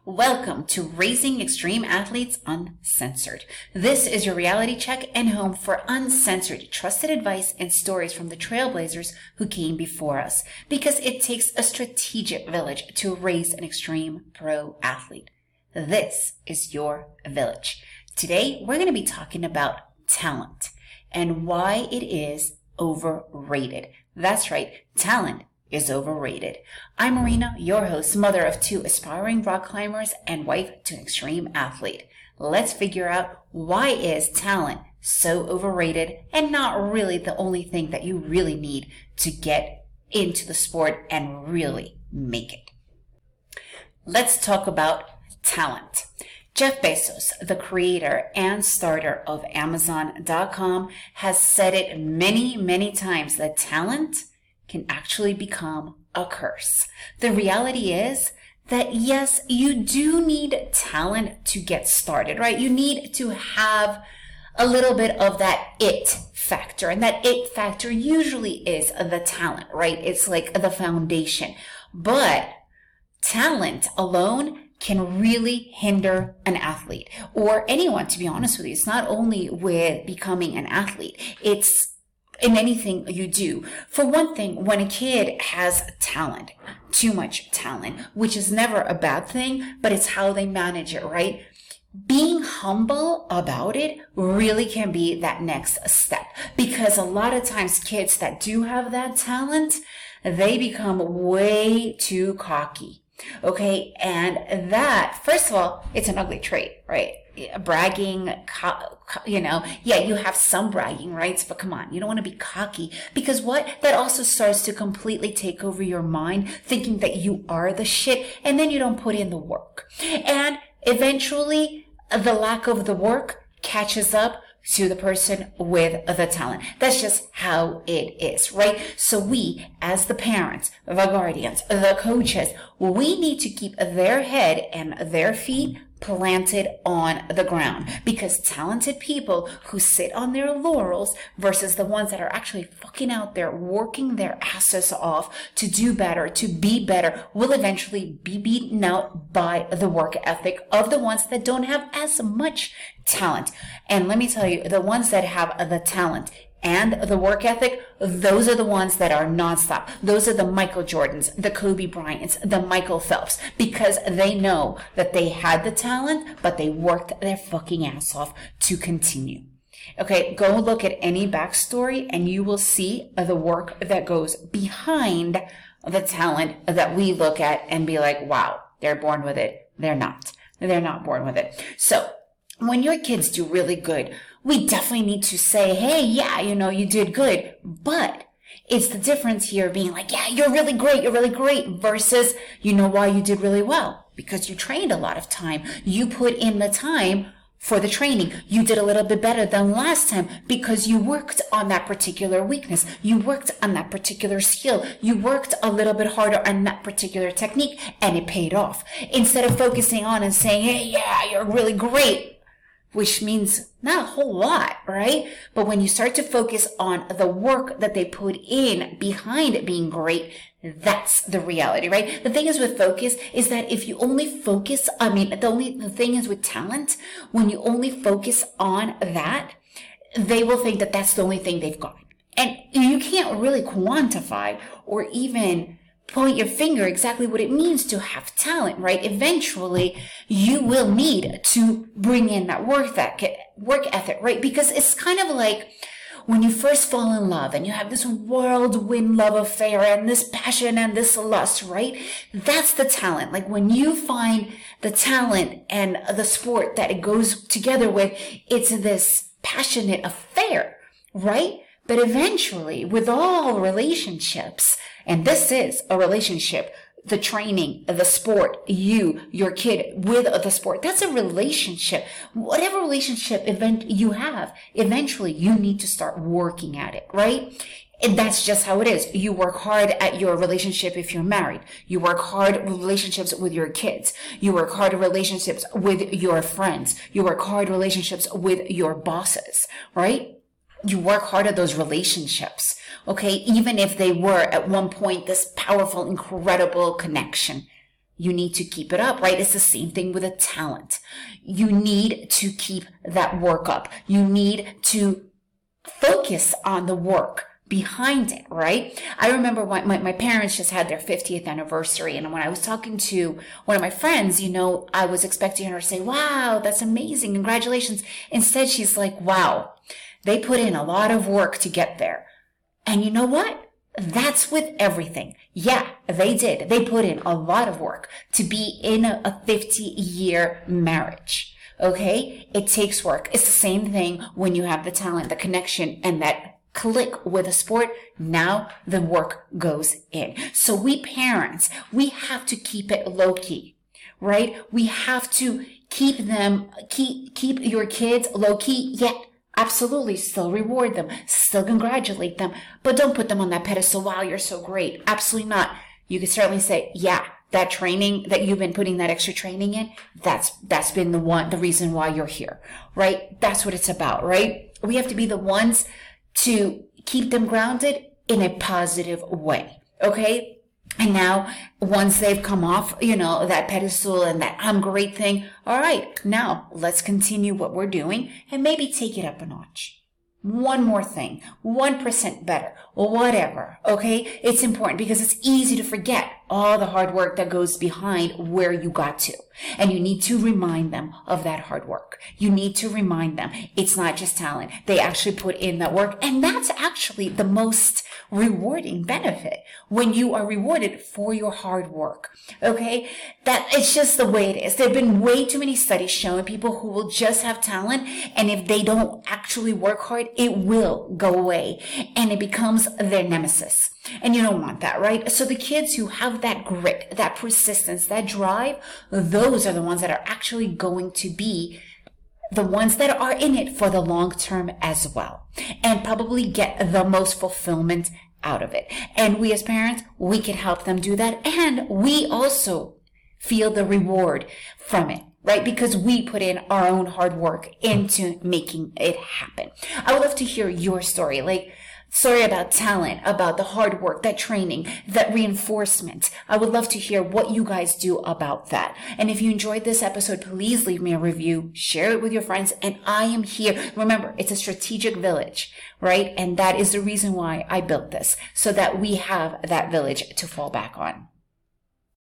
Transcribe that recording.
Welcome to Raising Extreme Athletes Uncensored. This is your reality check and home for uncensored, trusted advice and stories from the trailblazers who came before us, because it takes a strategic village to raise an extreme pro athlete. This is your village. Today, we're going to be talking about talent and why it is overrated. That's right, talent is overrated. I'm Marina, your host, mother of two aspiring rock climbers and wife to an extreme athlete. Let's figure out why is talent so overrated and not really the only thing that you really need to get into the sport and really make it. Let's talk about talent. Jeff Bezos, the creator and starter of Amazon.com, has said it many, many times that talent can actually become a curse. The reality is that yes, you do need talent to get started, right? You need to have a little bit of that it factor. And that it factor usually is the talent, right? It's like the foundation. But talent alone can really hinder an athlete or anyone, to be honest with you. It's not only with becoming an athlete. It's in anything you do. For one thing, when a kid has talent, too much talent, which is never a bad thing, but it's how they manage it, right? Being humble about it really can be that next step, because a lot of times kids that do have that talent, they become way too cocky. Okay. And that, first of all, it's an ugly trait, right? Bragging, you have some bragging rights, but come on, you don't want to be cocky, because that also starts to completely take over your mind, thinking that you are the shit, and then you don't put in the work. And eventually the lack of the work catches up to the person with the talent. That's just how it is, right? So we, as the parents, the guardians, the coaches, we need to keep their head and their feet planted on the ground, because talented people who sit on their laurels versus the ones that are actually fucking out there working their asses off to do better, to be better, will eventually be beaten out by the work ethic of the ones that don't have as much talent. And let me tell you, the ones that have the talent and the work ethic, those are the ones that are nonstop. Those are the Michael Jordans, the Kobe Bryants, the Michael Phelps, because they know that they had the talent, but they worked their fucking ass off to continue. Okay, go look at any backstory and you will see the work that goes behind the talent that we look at and be like, wow, they're born with it. They're not. They're not born with it. So when your kids do really good, we definitely need to say, hey, yeah, you did good. But it's the difference here being like, yeah, you're really great versus, why you did really well? Because you trained a lot of time. You put in the time for the training. You did a little bit better than last time because you worked on that particular weakness. You worked on that particular skill. You worked a little bit harder on that particular technique, and it paid off. Instead of focusing on and saying, hey, yeah, you're really great, which means not a whole lot, right? But when you start to focus on the work that they put in behind it being great, that's the reality, right? The thing is with focus is that if you only focus, the thing is with talent, when you only focus on that, they will think that that's the only thing they've got. And you can't really quantify or even point your finger exactly what it means to have talent, right? Eventually, you will need to bring in that work ethic, right? Because it's kind of like when you first fall in love and you have this whirlwind love affair and this passion and this lust, right? That's the talent. Like when you find the talent and the sport that it goes together with, it's this passionate affair, right? But eventually, with all relationships, and this is a relationship, the training, the sport, your kid with the sport, that's a relationship. Whatever relationship event you have, eventually you need to start working at it, right? And that's just how it is. You work hard at your relationship if you're married. You work hard at relationships with your kids. You work hard at relationships with your friends. You work hard at relationships with your bosses, right? You work hard at those relationships, okay? Even if they were at one point this powerful, incredible connection, you need to keep it up, right? It's the same thing with a talent. You need to keep that work up. You need to focus on the work behind it, right? I remember when my parents just had their 50th anniversary. And when I was talking to one of my friends, I was expecting her to say, wow, that's amazing. Congratulations. Instead, she's like, wow, they put in a lot of work to get there. And you know what? That's with everything. Yeah, they did. They put in a lot of work to be in a 50-year marriage. Okay? It takes work. It's the same thing when you have the talent, the connection, and that click with a sport. Now the work goes in. So we parents, we have to keep it low key, right? We have to keep your kids low key, yet absolutely still reward them, still congratulate them, but don't put them on that pedestal. Wow, you're so great. Absolutely not. You could certainly say, yeah, that training that you've been putting that extra training in, that's been the reason why you're here, right? That's what it's about, right? We have to be the ones to keep them grounded in a positive way. Okay. And now once they've come off, that pedestal and that I'm great thing. All right. Now let's continue what we're doing and maybe take it up a notch. One more thing, 1% better, whatever. Okay. It's important because it's easy to forget all the hard work that goes behind where you got to. And you need to remind them of that hard work. You need to remind them it's not just talent. They actually put in that work. And that's actually the most rewarding benefit when you are rewarded for your hard work. Okay. That it's just the way it is. There have been way too many studies showing people who will just have talent. And if they don't actually work hard, it will go away and it becomes their nemesis. And you don't want that, right? So the kids who have that grit, that persistence, that drive, those are the ones that are actually going to be the ones that are in it for the long term as well, and probably get the most fulfillment out of it. And we as parents, we can help them do that. And we also feel the reward from it, right? Because we put in our own hard work into making it happen. I would love to hear your story, story about talent, about the hard work, that training, that reinforcement. I would love to hear what you guys do about that. And if you enjoyed this episode, please leave me a review, share it with your friends, and I am here. Remember, it's a strategic village, right? And that is the reason why I built this, so that we have that village to fall back on.